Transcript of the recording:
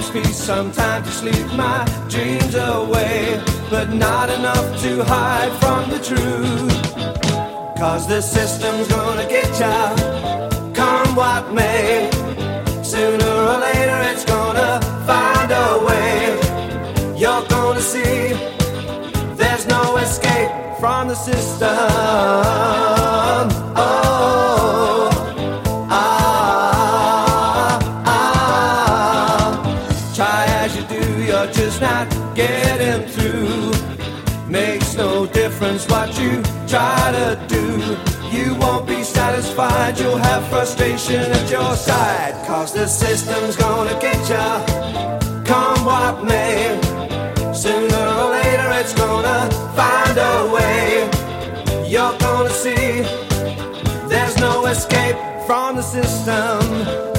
gives me some time to sleep my dreams away, but not enough to hide from the truth. 'Cause the system's gonna get ya, come what may. Sooner or later it's gonna find a way. You're gonna see there's no escape from the system. Oh, try as you do, you're just not getting through. Makes no difference what you try to do. You won't be satisfied, you'll have frustration at your side. 'Cause the system's gonna get ya, come what may. Sooner or later it's gonna find a way. You're gonna see there's no escape from the system.